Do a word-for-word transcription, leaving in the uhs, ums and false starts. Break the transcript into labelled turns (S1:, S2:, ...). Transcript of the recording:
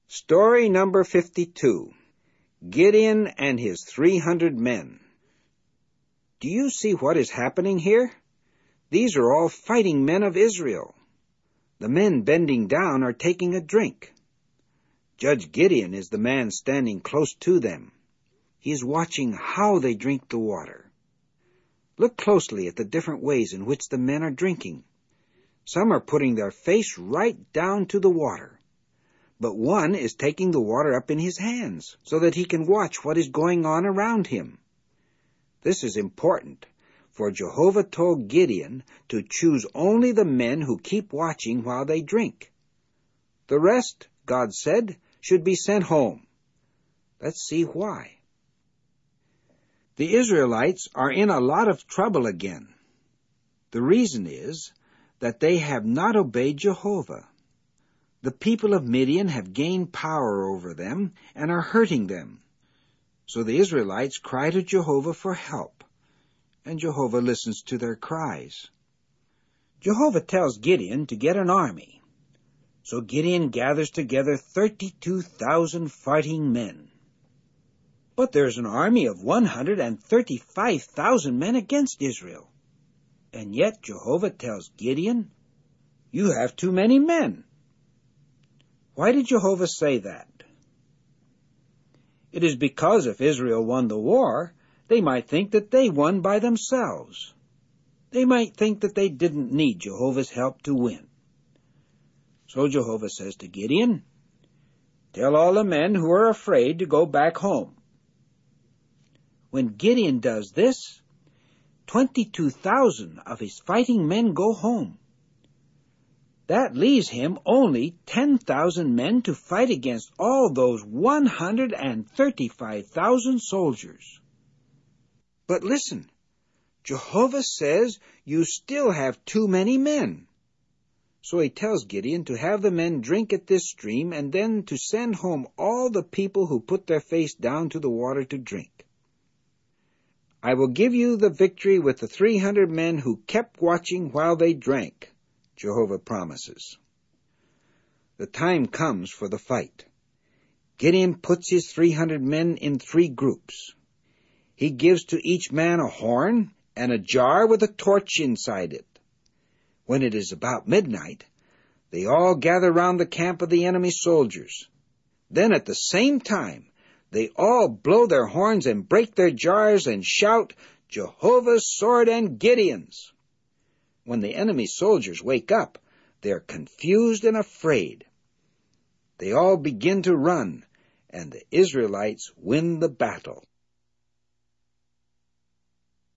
S1: Story number fifty-two. Gideon and his three hundred men. Do you see what is happening here? These are all fighting men of Israel. The men bending down are taking a drink. Judge Gideon is the man standing close to them. He is watching how they drink the water. Look closely at the different ways in which the men are drinking. Some are putting their face right down to the water. But one is taking the water up in his hands so that he can watch what is going on around him. This is important, for Jehovah told Gideon to choose only the men who keep watching while they drink. The rest, God said, should be sent home. Let's see why. The Israelites are in a lot of trouble again. The reason is that they have not obeyed Jehovah. The people of Midian have gained power over them and are hurting them. So the Israelites cry to Jehovah for help, and Jehovah listens to their cries. Jehovah tells Gideon to get an army. So Gideon gathers together thirty-two thousand fighting men. But there's an army of one hundred thirty-five thousand men against Israel. And yet Jehovah tells Gideon, "You have too many men." Why did Jehovah say that? It is because if Israel won the war, they might think that they won by themselves. They might think that they didn't need Jehovah's help to win. So Jehovah says to Gideon, "Tell all the men who are afraid to go back home." When Gideon does this, twenty-two thousand of his fighting men go home. That leaves him only ten thousand men to fight against all those one hundred thirty-five thousand soldiers. But listen, Jehovah says you still have too many men. So he tells Gideon to have the men drink at this stream and then to send home all the people who put their face down to the water to drink. I will give you the victory with the three hundred men who kept watching while they drank, Jehovah promises. The time comes for the fight. Gideon puts his three hundred men in three groups. He gives to each man a horn and a jar with a torch inside it. When it is about midnight, they all gather round the camp of the enemy soldiers. Then at the same time, they all blow their horns and break their jars and shout, "Jehovah's sword and Gideon's." When the enemy soldiers wake up, they are confused and afraid. They all begin to run, and the Israelites win the battle.